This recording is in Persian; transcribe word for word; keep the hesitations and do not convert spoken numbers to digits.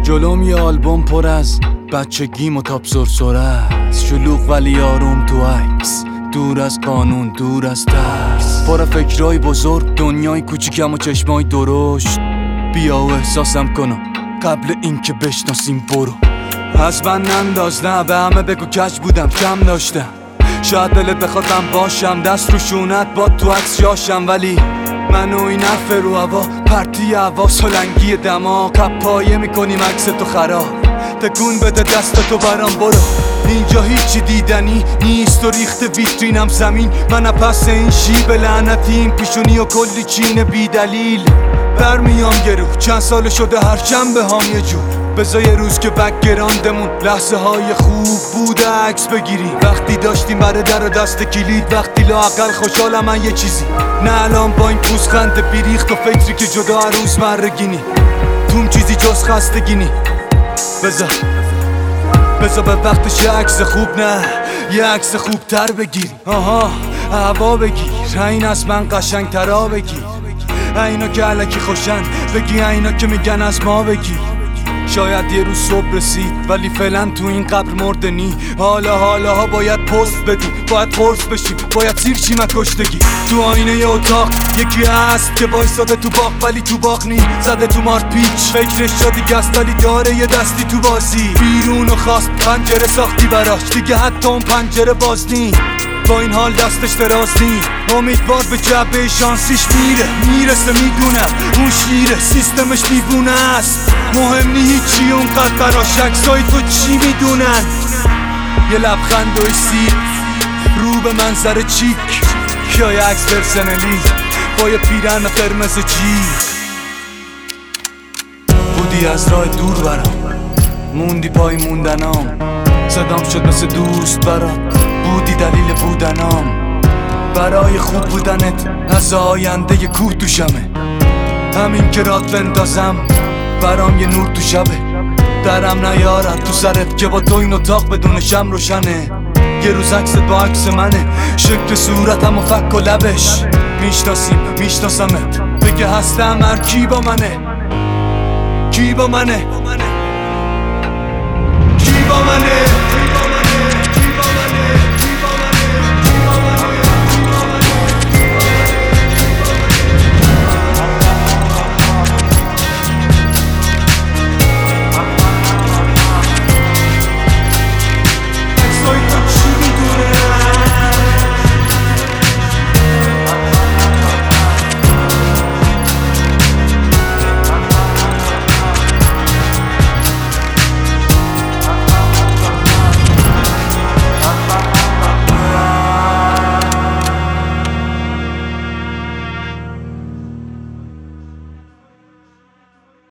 جلوم یه آلبوم پر از بچگیم و تاپ سرسره است، شلوغ ولی آروم تو عکس، دور از قانون، دور از ترس، پر فکرای بزرگ، دنیای کوچیکم و چشمای درشت. بیا و احساسم کنم قبل اینکه بشناسیم برو. از من ننداز، نه به همه بگو کج بودم، کم داشتم. شاید دلت بخوادم باشم، دست رو شونت با تو عکس جاشم، ولی من و این حرف رو هوا، پرتی هوا، سلنگی دماغ، قپایه میکنیم عکس تو خراب. تکون بده دست تو برام برو. اینجا هیچی دیدنی نیست و ریخت ویترینم زمین. من پس این شیب لعنتیم، پیشونی و کلی چین بی دلیل. برمیام گرو، چند سال شده هر جنبه هام یه جور. بذار یه روز که بکگراندمون لحظه های خوب بوده عکس بگیریم. وقتی داشتیم بره در و دست کلید، وقتی لااقل خوشحالم من یه چیزی، نه الان با این پوزخند بیریخت و فکری که جدا روز مرگینی. توم چیزی جز خستگینی. بذار بذار به وقتش یه عکس خوب، نه یه عکس خوب تر بگیری. آها هوا بگیر، این از من قشنگ ترا بگیر. اینا که علکی خوشن بگی، اینا که میگن از ما بگیر. شاید یه روز صبح رسید ولی فعلا تو این قبر مردنی. حالا حالا ها باید پست بدیم، باید قرص بشیم، باید سیر چیم کشتگی. تو آینه ی اتاق یکی هست که وایساده تو باغ ولی تو باغ نی، زده تو مارت پیچ، فکرش جا دیگه است ولی داره یه دستی تو بازی. بیرون و خواست پنجره ساختی براش، دیگه حتی اون پنجره باز نی. با این حال دستش دراز نی، امیدوار به جبه شانسیش میره. میرسه میدونم اون شیره، سیستمش دیوونه است. مهم نی هیچی اونقدر براش، عکسای تو چی میدونن. یه لبخند و سیر رو به منظر چیک، یا یه عکس پرسنلی با یه پیرن قرمز جیغ. بودی از راه دور برام، موندی پای موندنام. صدام شد مثل دوست برات، بودی دلیل بودنام. برای خوب بودنت از آینده یه کوه تو شمه. همین که رات بندازم برام یه نور تو شبه. درم نیارد تو سرت که با تو این اتاق بدون شم روشنه. یه روز عکست با عکس منه، شکل صورتم و فک و لبش. میشناسیم میشناسمت، بگه هستم هر کی با منه. کی با منه کی با منه